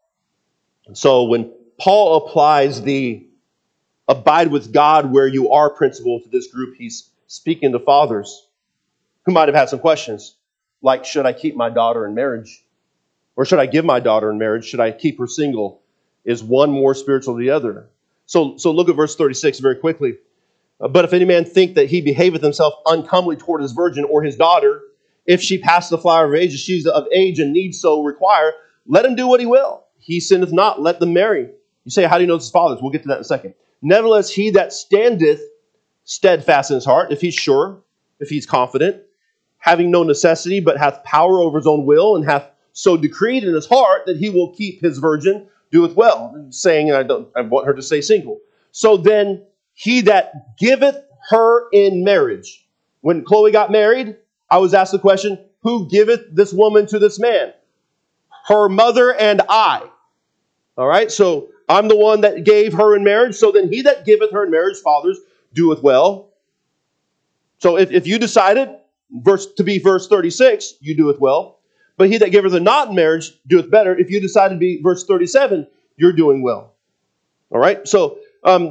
[SPEAKER 1] So when Paul applies the abide with God where you are principle to this group, he's speaking to fathers who might have had some questions, like, should I keep my daughter in marriage? Or should I give my daughter in marriage? Should I keep her single? Is one more spiritual than the other? So look at verse 36 very quickly. But if any man think that he behaveth himself uncomely toward his virgin or his daughter, if she pass the flower of age, if she's of age and needs so require, let him do what he will. He sinneth not, let them marry. You say, how do you know it's his father's? We'll get to that in a second. Nevertheless, he that standeth steadfast in his heart, if he's sure, if he's confident, having no necessity, but hath power over his own will, and hath so decreed in his heart that he will keep his virgin, doeth well. Saying, I want her to say single. So then, he that giveth her in marriage. When Chloe got married, I was asked the question, who giveth this woman to this man? Her mother and I. All right, so I'm the one that gave her in marriage. So then he that giveth her in marriage, fathers, doeth well. So if you decided to be verse 36, you doeth well. But he that giveth her not in marriage doeth better. If you decide to be verse 37, you're doing well. All right, so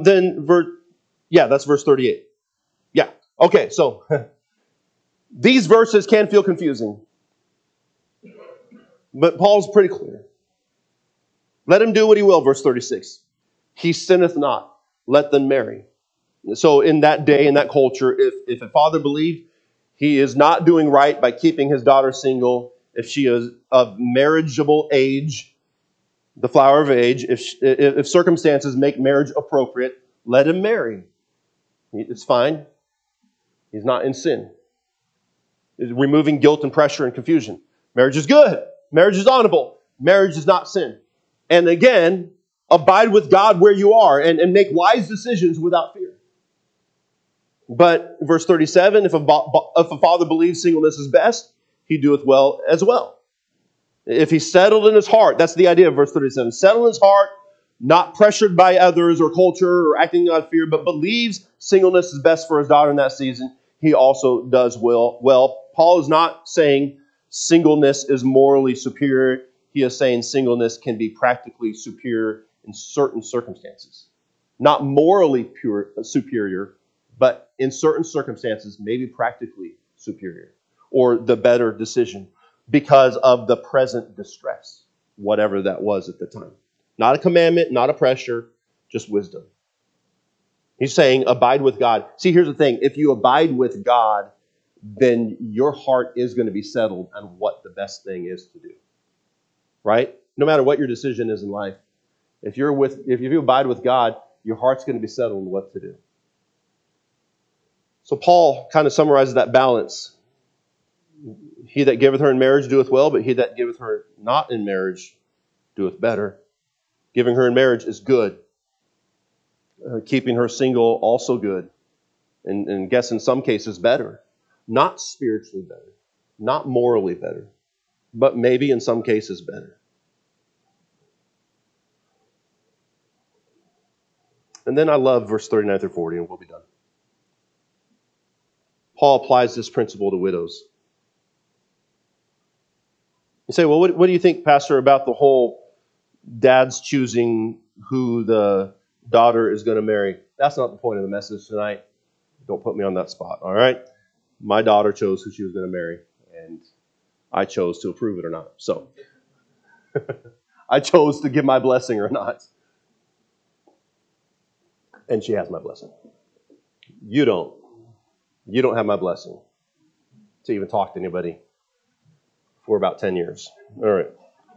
[SPEAKER 1] that's verse 38. Yeah, okay, so these verses can feel confusing. But Paul's pretty clear. Let him do what he will, verse 36. He sinneth not, let them marry. So in that day, in that culture, if a father believed he is not doing right by keeping his daughter single, if she is of marriageable age, the flower of age, if circumstances make marriage appropriate, let him marry. It's fine. He's not in sin. It's removing guilt and pressure and confusion. Marriage is good. Marriage is honorable. Marriage is not sin. And again, abide with God where you are and make wise decisions without fear. But verse 37, if a father believes singleness is best, he doeth well as well. If he's settled in his heart, that's the idea of verse 37. Settled in his heart, not pressured by others or culture or acting out of fear, but believes singleness is best for his daughter in that season, he also does well. Paul is not saying singleness is morally superior. He is saying singleness can be practically superior in certain circumstances. Not morally superior, but in certain circumstances, maybe practically superior or the better decision because of the present distress, whatever that was at the time. Not a commandment, not a pressure, just wisdom. He's saying, abide with God. See, here's the thing. If you abide with God, then your heart is going to be settled on what the best thing is to do. Right? No matter what your decision is in life. If you abide with God, your heart's going to be settled on what to do. So Paul kind of summarizes that balance. He that giveth her in marriage doeth well, but he that giveth her not in marriage doeth better. Giving her in marriage is good. Keeping her single, also good. And guess in some cases better. Not spiritually better. Not morally better. But maybe in some cases better. And then I love verse 39 through 40, and we'll be done. Paul applies this principle to widows. You say, well, what do you think, Pastor, about the whole dad's choosing who the daughter is going to marry? That's not the point of the message tonight. Don't put me on that spot, all right? My daughter chose who she was going to marry, and I chose to approve it or not. So I chose to give my blessing or not. And she has my blessing. You don't. You don't have my blessing to even talk to anybody for about 10 years. All right.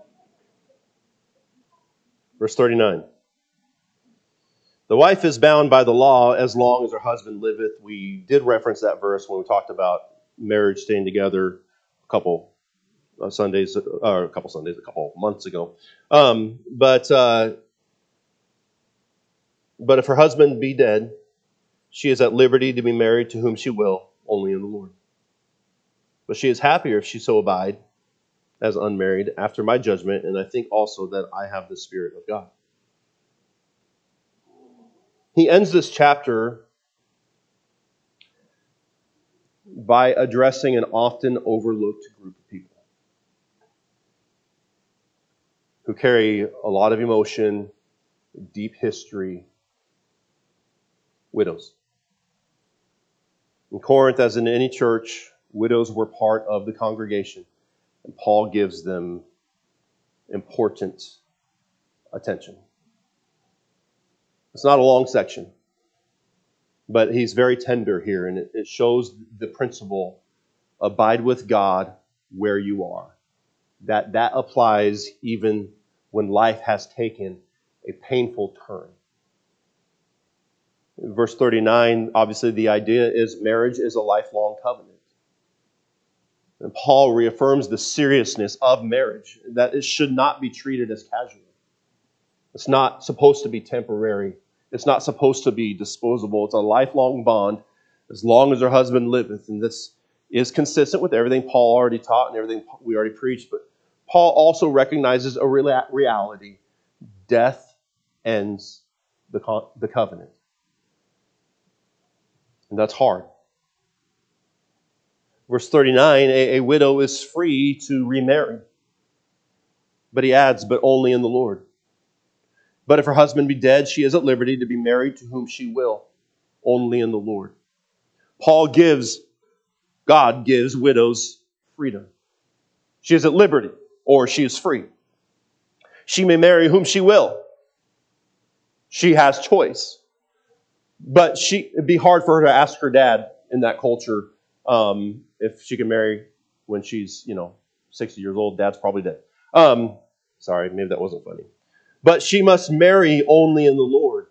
[SPEAKER 1] Verse 39. The wife is bound by the law as long as her husband liveth. We did reference that verse when we talked about marriage staying together a couple months ago. But if her husband be dead, she is at liberty to be married to whom she will, only in the Lord. But she is happier if she so abide as unmarried after my judgment, and I think also that I have the Spirit of God. He ends this chapter by addressing an often overlooked group of people who carry a lot of emotion, deep history, widows. In Corinth, as in any church, widows were part of the congregation, and Paul gives them important attention. It's not a long section, but he's very tender here, and it shows the principle, abide with God where you are. That applies even when life has taken a painful turn. In verse 39, obviously the idea is marriage is a lifelong covenant. And Paul reaffirms the seriousness of marriage, that it should not be treated as casual. It's not supposed to be temporary. It's not supposed to be disposable. It's a lifelong bond as long as her husband liveth. And this is consistent with everything Paul already taught and everything we already preached. But Paul also recognizes a reality. Death ends the covenant. And that's hard. Verse 39, a widow is free to remarry. But he adds, but only in the Lord. But if her husband be dead, she is at liberty to be married to whom she will, only in the Lord. God gives widows freedom. She is at liberty, or she is free. She may marry whom she will. She has choice. But it'd be hard for her to ask her dad in that culture if she can marry when she's, 60 years old. Dad's probably dead. Sorry, maybe that wasn't funny. But she must marry only in the Lord.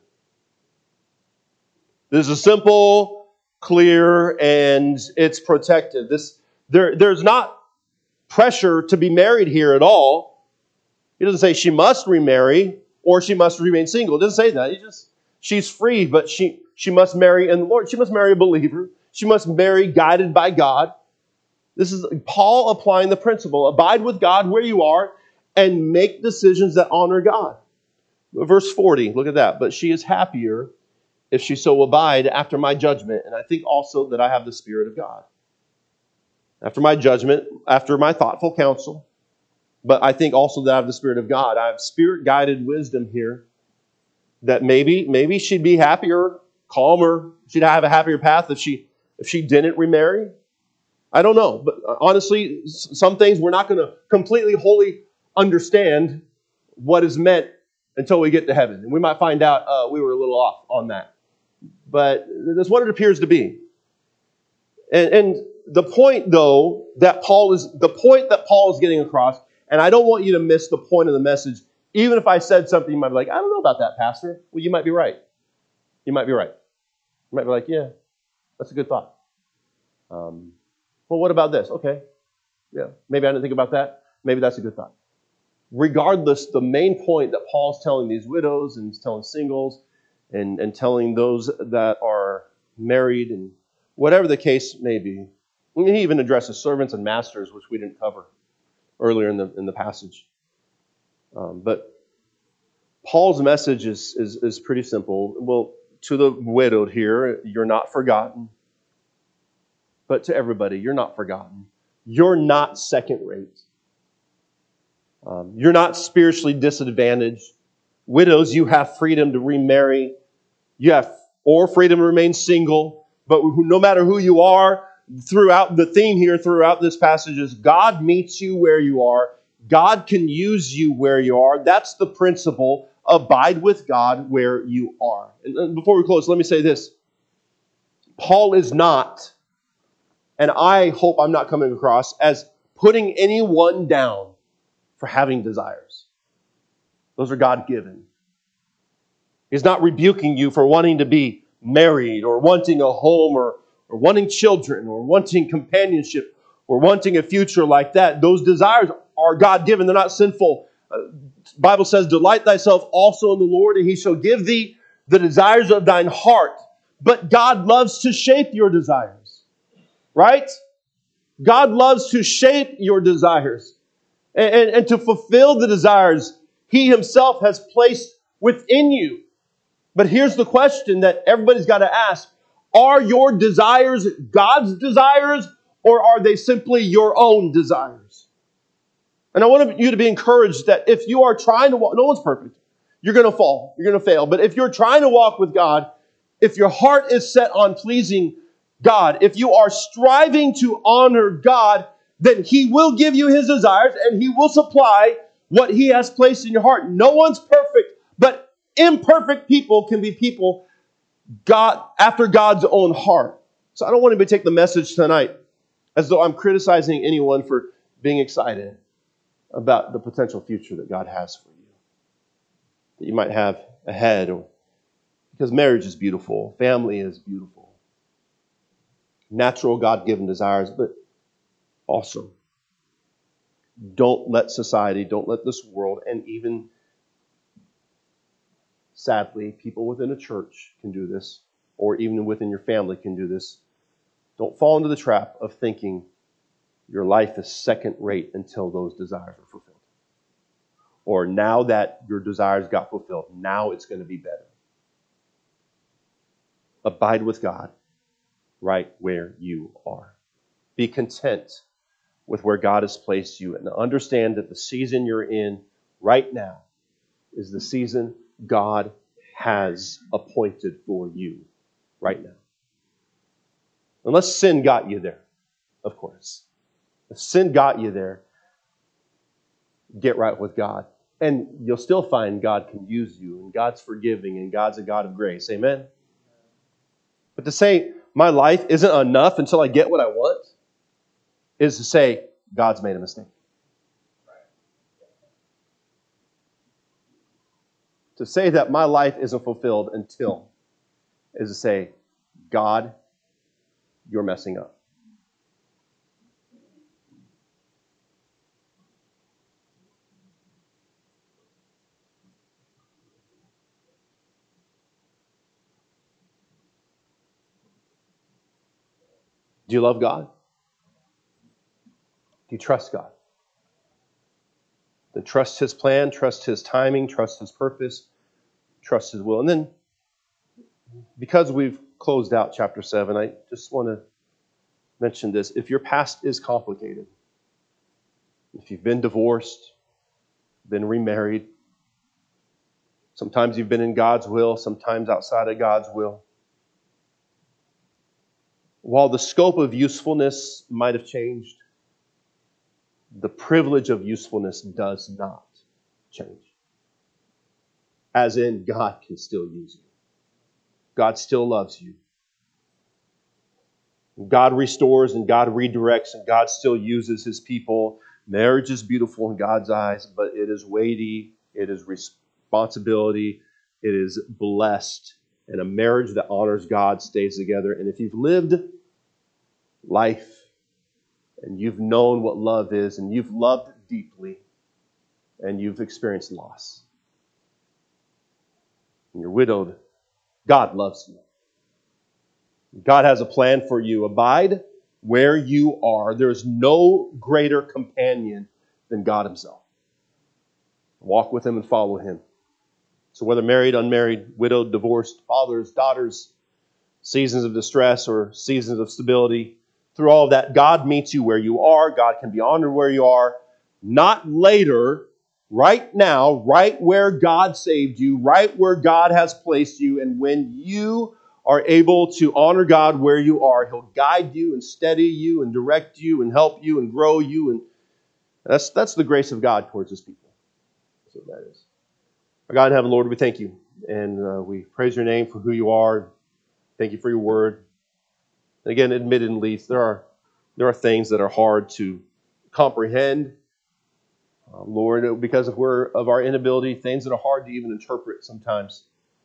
[SPEAKER 1] This is simple, clear, and it's protected. There's not pressure to be married here at all. He doesn't say she must remarry or she must remain single. It doesn't say that. She's free, but she must marry in the Lord. She must marry a believer. She must marry guided by God. This is Paul applying the principle. Abide with God where you are and make decisions that honor God. Verse 40, look at that. But she is happier if she so abide after my judgment. And I think also that I have the Spirit of God. After my judgment, after my thoughtful counsel. But I think also that I have the Spirit of God. I have Spirit-guided wisdom here. That maybe she'd be happier, calmer. She'd have a happier path if she didn't remarry. I don't know. But honestly, some things we're not going to completely, wholly understand what is meant until we get to heaven. And we might find out we were a little off on that. But that's what it appears to be. And the point, though, that Paul is getting across, and I don't want you to miss the point of the message. Even if I said something, you might be like, I don't know about that, Pastor. Well, you might be right. You might be right. You might be like, yeah, that's a good thought. Well, what about this? Okay. Yeah, maybe I didn't think about that. Maybe that's a good thought. Regardless, the main point that Paul's telling these widows and he's telling singles and telling those that are married and whatever the case may be. He even addresses servants and masters, which we didn't cover earlier in the passage. But Paul's message is pretty simple. Well, to the widowed here, you're not forgotten. But to everybody, you're not forgotten. You're not second rate. You're not spiritually disadvantaged. Widows, you have freedom to remarry. You have or freedom to remain single. But no matter who you are, throughout the theme here, throughout this passage is God meets you where you are. God can use you where you are. That's the principle. Abide with God where you are. And before we close, let me say this. Paul is not, and I hope I'm not coming across as putting anyone down for having desires. Those are God-given. He's not rebuking you for wanting to be married or wanting a home or wanting children or wanting companionship or wanting a future like that. Those desires are God-given. They're not sinful. The Bible says, delight thyself also in the Lord, and He shall give thee the desires of thine heart. But God loves to shape your desires. Right? God loves to shape your desires. And to fulfill the desires He Himself has placed within you. But here's the question that everybody's got to ask. Are your desires God's desires, or are they simply your own desires? And I want you to be encouraged that if you are trying to walk, no one's perfect. You're going to fall. You're going to fail. But if you're trying to walk with God, if your heart is set on pleasing God, if you are striving to honor God, then He will give you His desires and He will supply what He has placed in your heart. No one's perfect, but imperfect people can be people God after God's own heart. So I don't want anybody to take the message tonight as though I'm criticizing anyone for being excited about the potential future that God has for you, that you might have ahead. Because marriage is beautiful, family is beautiful, natural God-given desires, but also don't let society, don't let this world, and even sadly, people within a church can do this, or even within your family can do this. Don't fall into the trap of thinking your life is second rate until those desires are fulfilled. Or now that your desires got fulfilled, now it's going to be better. Abide with God right where you are. Be content with where God has placed you, and understand that the season you're in right now is the season God has appointed for you right now. Unless sin got you there, of course. If sin got you there, get right with God. And you'll still find God can use you, and God's forgiving, and God's a God of grace. Amen? But to say, my life isn't enough until I get what I want, is to say, God's made a mistake. To say that my life isn't fulfilled until is to say, God, you're messing up. Do you love God? Do you trust God? Then trust His plan, trust His timing, trust His purpose, trust His will. And then, because we've closed out chapter 7, I just want to mention this. If your past is complicated, if you've been divorced, been remarried, sometimes you've been in God's will, sometimes outside of God's will. While the scope of usefulness might have changed, the privilege of usefulness does not change. As in, God can still use you. God still loves you. God restores and God redirects and God still uses His people. Marriage is beautiful in God's eyes, but it is weighty, it is responsibility, it is blessed. And a marriage that honors God stays together. And if you've lived life and you've known what love is and you've loved deeply and you've experienced loss and you're widowed, God loves you. God has a plan for you. Abide where you are. There's no greater companion than God Himself. Walk with Him and follow Him. So whether married, unmarried, widowed, divorced, fathers, daughters, seasons of distress or seasons of stability, through all of that, God meets you where you are. God can be honored where you are. Not later, right now, right where God saved you, right where God has placed you. And when you are able to honor God where you are, He'll guide you and steady you and direct you and help you and grow you. And that's the grace of God towards His people. That's what that is. Our God in heaven, Lord, we thank you. And we praise your name for who you are. Thank you for your word. Again, admittedly, there are things that are hard to comprehend, Lord, because of our inability, things that are hard to even interpret sometimes.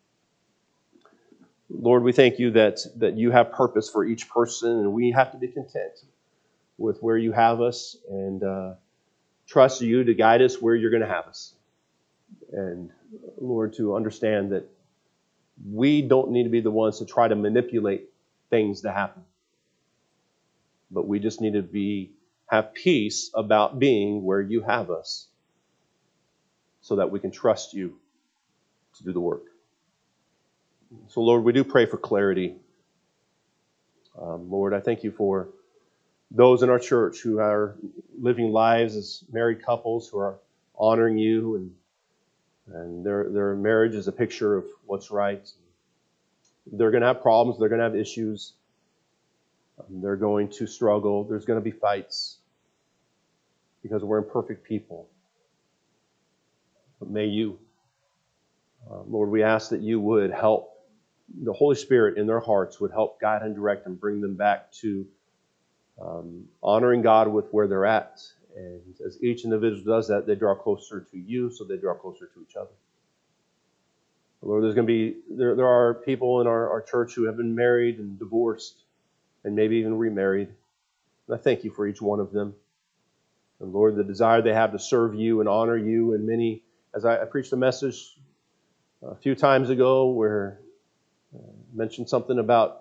[SPEAKER 1] Lord, we thank you that you have purpose for each person, and we have to be content with where you have us and trust you to guide us where you're going to have us. And Lord, to understand that we don't need to be the ones to try to manipulate things to happen. But we just need to have peace about being where you have us so that we can trust you to do the work. So, Lord, we do pray for clarity. Lord, I thank you for those in our church who are living lives as married couples who are honoring you, and their marriage is a picture of what's right. They're going to have problems. They're going to have issues. They're going to struggle. There's going to be fights because we're imperfect people. But may you, Lord, we ask that you would help, the Holy Spirit in their hearts would help guide and direct and bring them back to honoring God with where they're at. And as each individual does that, they draw closer to you, so they draw closer to each other. Lord, there are people in our church who have been married and divorced and maybe even remarried. And I thank you for each one of them. And Lord, the desire they have to serve you and honor you. And many, as I preached a message a few times ago where I mentioned something about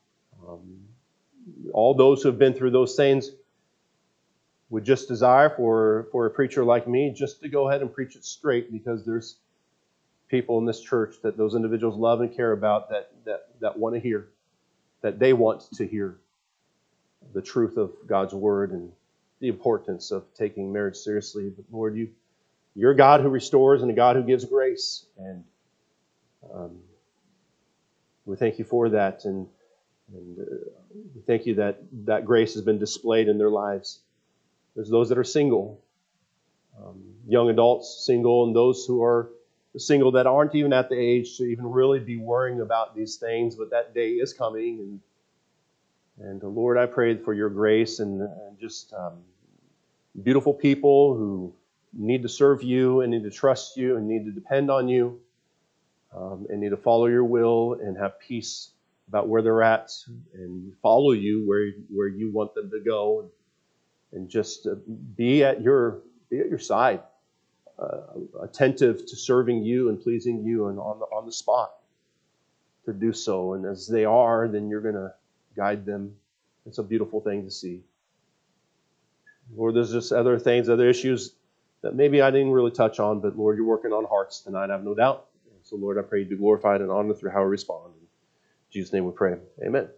[SPEAKER 1] all those who have been through those things would just desire for a preacher like me just to go ahead and preach it straight, because there's people in this church that those individuals love and care about that want to hear, that they want to hear the truth of God's word and the importance of taking marriage seriously. But Lord, you're a God who restores and a God who gives grace. And we thank you for that. And we thank you that grace has been displayed in their lives. There's those that are single, young adults single, and those who are single that aren't even at the age to even really be worrying about these things, but that day is coming. And Lord, I pray for your grace and just beautiful people who need to serve you and need to trust you and need to depend on you and need to follow your will and have peace about where they're at and follow you where you want them to go, and just be at your side, attentive to serving you and pleasing you and on the spot to do so. And as they are, then you're going to guide them. It's a beautiful thing to see. Lord, there's just other things, other issues that maybe I didn't really touch on, but Lord, you're working on hearts tonight, I have no doubt. So Lord, I pray you be glorified and honored through how we respond. In Jesus' name we pray. Amen.